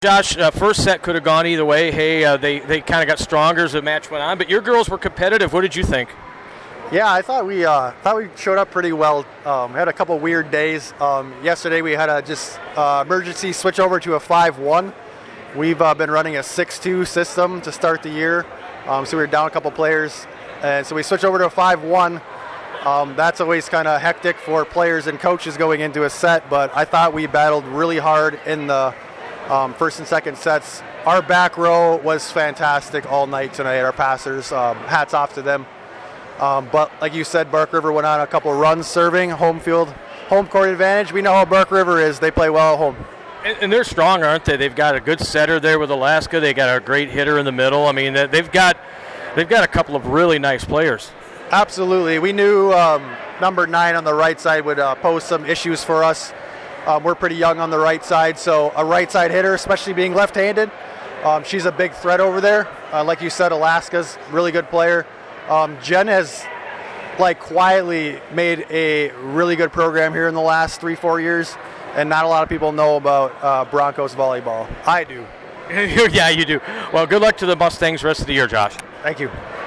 Josh, first set could have gone either way. Hey, they kind of got stronger as the match went on, but your girls were competitive. What did you think? Yeah, I thought we showed up pretty well. Had a couple weird days. Yesterday we had a just emergency switch over to a 5-1. We've been running a 6-2 system to start the year, so we were down a couple players, and so we switched over to a 5-1. That's always kind of hectic for players and coaches going into a set, but I thought we battled really hard in the first and second sets. Our back row was fantastic all night tonight. Our passers, hats off to them. But like you said, Bark River went on a couple runs serving, home court advantage. We know how Bark River is. They play well at home. And they're strong, aren't they? They've got a good setter there with Alaska. They got a great hitter in the middle. I mean, they've got a couple of really nice players. Absolutely. We knew number 9 on the right side would pose some issues for us. We're pretty young on the right side, so a right side hitter, especially being left-handed, she's a big threat over there. Like you said, Alaska's a really good player. Jen has quietly made a really good program here in the last 3-4 years, and not a lot of people know about Broncos volleyball. I do. Yeah, you do. Well, good luck to the Mustangs the rest of the year, Josh. Thank you.